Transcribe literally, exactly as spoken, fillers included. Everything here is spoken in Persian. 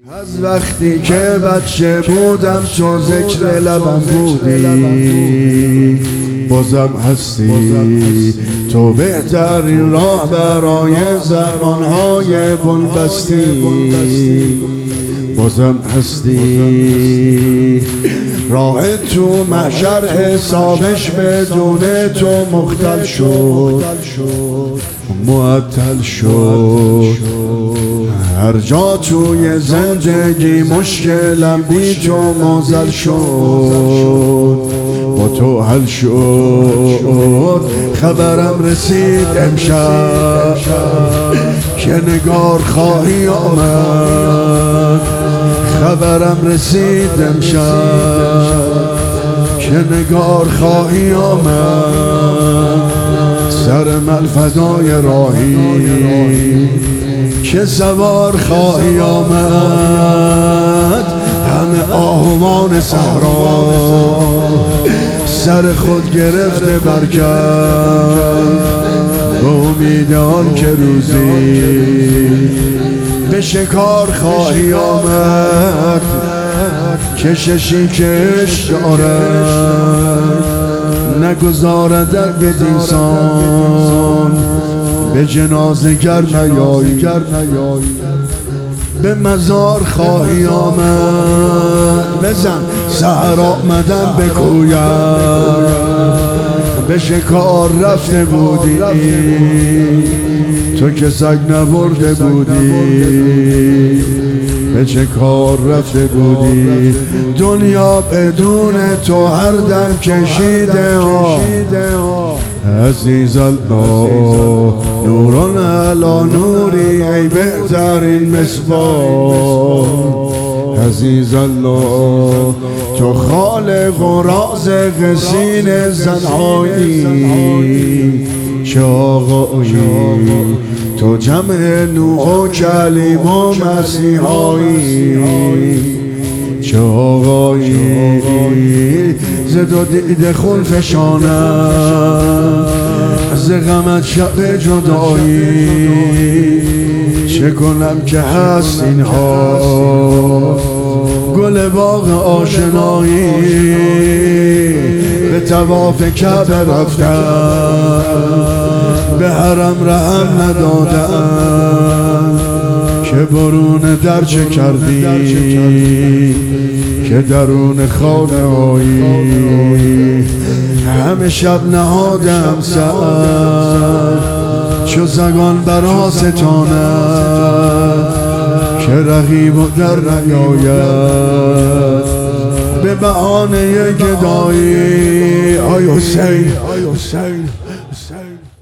از وقتی که بچه بودم تو ذکر لبم بودی، بازم هستی تو بهترین راه برای زبانهای بنبستی. بازم هستی راه تو محشر حسابش بدون تو مختل شد، معطل شد. هر جا توی زندگی مشکلم بی تو مازل شد، با تو حل شد. خبرم رسید امشب که نگار خواهی آمد. خبرم رسید امشب که نگار خواهی آمد. سر من فدای راهی که سوار خواهی آمد. همه آهوان صحرا سر خود گرفته برکرد، به امید آن که روزی به شکار خواهی آمد. کششی کش دارد نگذاردت به دیسان، به جنازه گر نیایی به مزار خواهی آمد. بزن سحر آمدن به کویم، به شکار رفته بودی تو که سگ نبرده بودی، به چه کار رفته بودی. دنیا بدون تو هر دم کشیده ها. عزیز الله نوران علا نوری ای بهترین مصباح. عزیز الله تو خالق و رازق سینه زنهایی. چه آقایی تو جمع نوح و کلیم و مسیحایی. چه آقایی ز دو دیده خون فشانم، ز غمت شب جدایی. چه کنم که هست اینها گل باغ آشنایی. به طواف کعبه رفتم، به حرم رحم ندادم. که برون در چه کردی که درون خانه هایی. همه شب نهادم سر چو زگان برا ستانم، که رقیب و در نیاید به بهانه گدایی. آی حسین